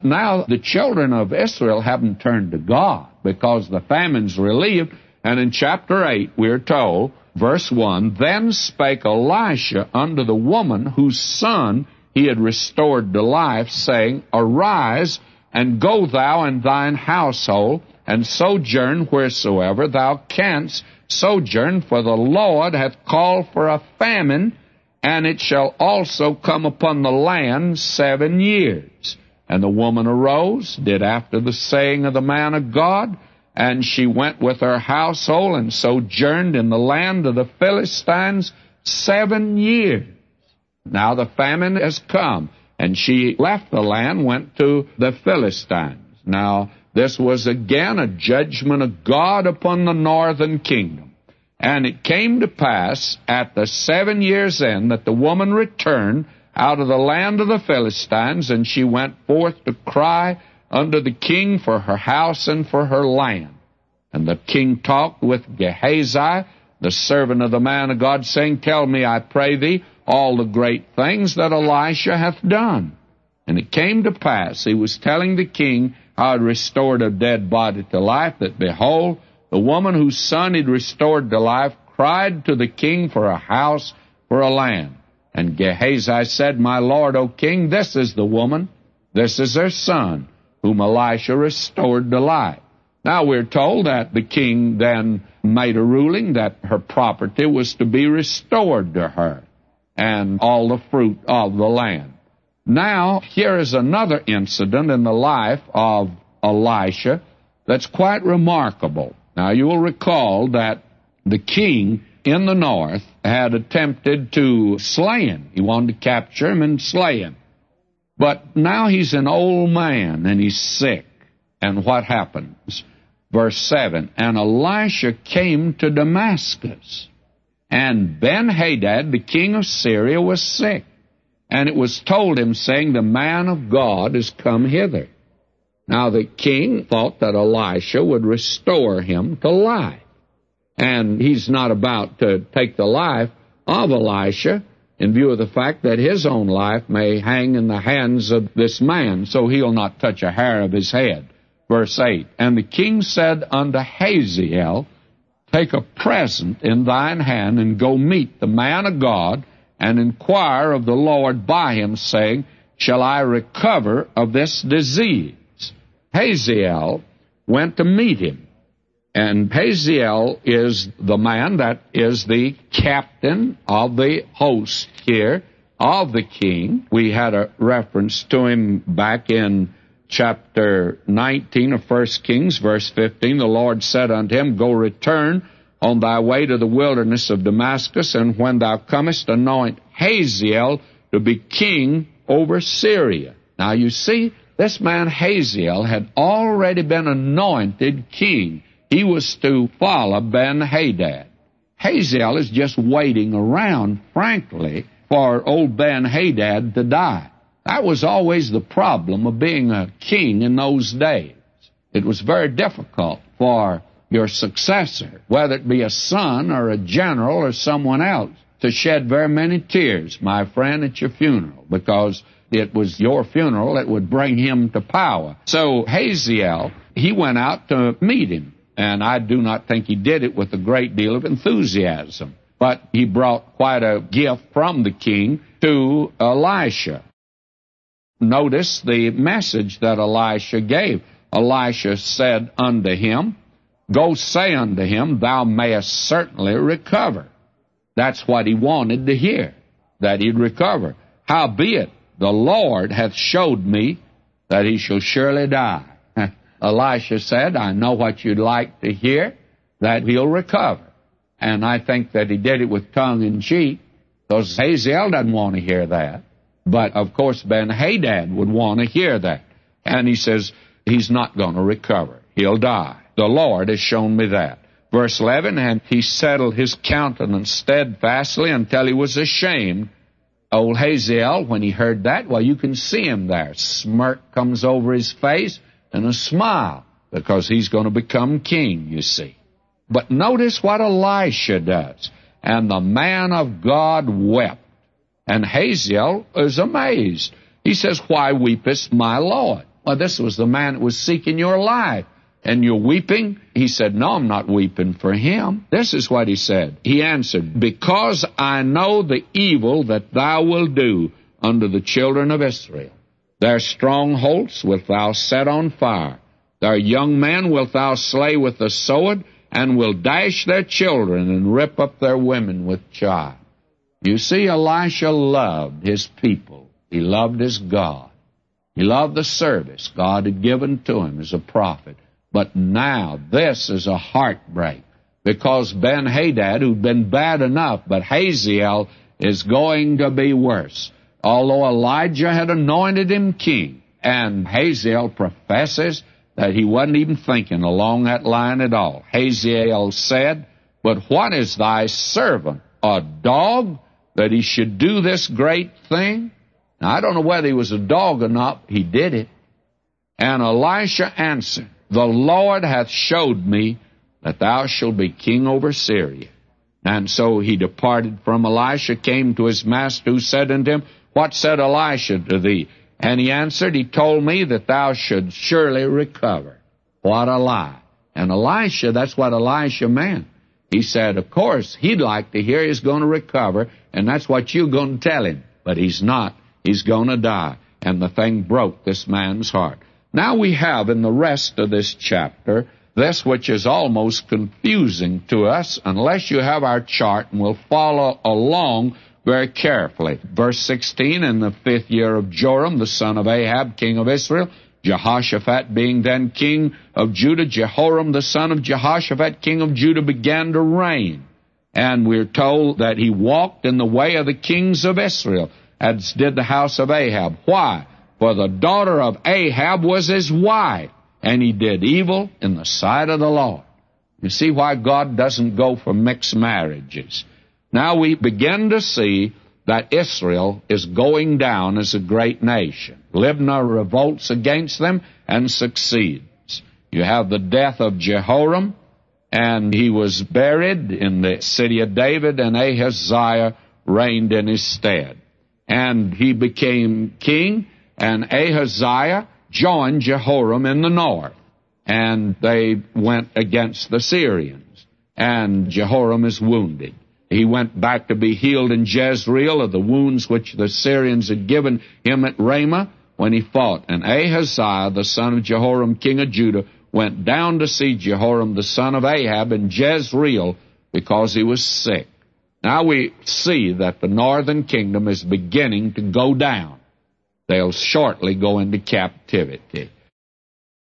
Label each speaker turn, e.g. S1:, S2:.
S1: Now the children of Israel haven't turned to God because the famine's relieved. And in chapter 8, we're told, verse 1, Then spake Elisha unto the woman whose son he had restored to life, saying, Arise, and go thou and thine household, and sojourn wheresoever thou canst sojourn, for the Lord hath called for a famine, and it shall also come upon the land 7 years. And the woman arose, did after the saying of the man of God, and she went with her household and sojourned in the land of the Philistines 7 years. Now the famine has come, and she left the land, went to the Philistines. Now this was again a judgment of God upon the northern kingdom. And it came to pass at the 7 years' end that the woman returned out of the land of the Philistines, and she went forth to cry unto the king for her house and for her land. And the king talked with Gehazi, the servant of the man of God, saying, Tell me, I pray thee, all the great things that Elisha hath done. And it came to pass, he was telling the king how he restored a dead body to life, that behold, the woman whose son he'd restored to life cried to the king for a house, for a land. And Gehazi said, My lord, O king, this is the woman, this is her son, whom Elisha restored to life. Now we're told that the king then made a ruling that her property was to be restored to her, and all the fruit of the land. Now, here is another incident in the life of Elisha that's quite remarkable. Now, you will recall that the king in the north had attempted to slay him. He wanted to capture him and slay him. But now he's an old man, and he's sick. And what happens? Verse 7, And Elisha came to Damascus, and Ben-Hadad, the king of Syria, was sick. And it was told him, saying, The man of God is come hither. Now the king thought that Elisha would restore him to life. And he's not about to take the life of Elisha in view of the fact that his own life may hang in the hands of this man, so he'll not touch a hair of his head. Verse 8, And the king said unto Hazael, Take a present in thine hand, and go meet the man of God, and inquire of the Lord by him, saying, Shall I recover of this disease? Hazael went to meet him. And Hazael is the man that is the captain of the host here of the king. We had a reference to him back in chapter 19 of 1 Kings, verse 15. The Lord said unto him, Go return on thy way to the wilderness of Damascus, and when thou comest, anoint Hazael to be king over Syria. Now you see, this man Hazael had already been anointed king. He was to follow Ben-Hadad. Hazael is just waiting around, frankly, for old Ben-Hadad to die. That was always the problem of being a king in those days. It was very difficult for your successor, whether it be a son or a general or someone else, to shed very many tears, my friend, at your funeral, because it was your funeral that would bring him to power. So Hazael, he went out to meet him. And I do not think he did it with a great deal of enthusiasm. But he brought quite a gift from the king to Elisha. Notice the message that Elisha gave. Elisha said unto him, Go say unto him, Thou mayest certainly recover. That's what he wanted to hear, that he'd recover. Howbeit, the Lord hath showed me that he shall surely die. Elisha said, I know what you'd like to hear, that he'll recover. And I think that he did it with tongue in cheek, because Hazael doesn't want to hear that. But, of course, Ben-Hadad would want to hear that. And he says, he's not going to recover. He'll die. The Lord has shown me that. Verse 11, And he settled his countenance steadfastly until he was ashamed. Old Hazael, when he heard that, well, you can see him there. Smirk comes over his face, and a smile, because he's going to become king, you see. But notice what Elisha does. And the man of God wept. And Hazael is amazed. He says, Why weepest my Lord? Well, this was the man that was seeking your life. And you're weeping? He said, no, I'm not weeping for him. This is what he said. He answered, because I know the evil that thou wilt do unto the children of Israel. Their strongholds wilt thou set on fire. Their young men wilt thou slay with the sword, and will dash their children and rip up their women with child. You see, Elisha loved his people. He loved his God. He loved the service God had given to him as a prophet. But now this is a heartbreak, because Ben-Hadad, who'd been bad enough, but Hazael is going to be worse. Although Elijah had anointed him king, and Hazael professes that he wasn't even thinking along that line at all. Hazael said, but what is thy servant, a dog, that he should do this great thing? Now, I don't know whether he was a dog or not. He did it. And Elisha answered, the Lord hath showed me that thou shalt be king over Syria. And so he departed from Elisha, came to his master, who said unto him, what said Elisha to thee? And he answered, he told me that thou should surely recover. What a lie. And Elisha, that's what Elisha meant. He said, of course, he'd like to hear he's going to recover, and that's what you're going to tell him. But he's not. He's going to die. And the thing broke this man's heart. Now we have in the rest of this chapter this which is almost confusing to us unless you have our chart, and we'll follow along very carefully. Verse 16, in the 5th year of Joram, the son of Ahab, king of Israel, Jehoshaphat being then king of Judah, Jehoram, the son of Jehoshaphat, king of Judah, began to reign. And we're told that he walked in the way of the kings of Israel, as did the house of Ahab. Why? For the daughter of Ahab was his wife, and he did evil in the sight of the Lord. You see why God doesn't go for mixed marriages. Now we begin to see that Israel is going down as a great nation. Libnah revolts against them and succeeds. You have the death of Jehoram, and he was buried in the city of David, and Ahaziah reigned in his stead. And he became king, and Ahaziah joined Jehoram in the north, and they went against the Syrians, and Jehoram is wounded. He went back to be healed in Jezreel of the wounds which the Syrians had given him at Ramah when he fought. And Ahaziah, the son of Jehoram, king of Judah, went down to see Jehoram, the son of Ahab, in Jezreel because he was sick. Now we see that the northern kingdom is beginning to go down. They'll shortly go into captivity.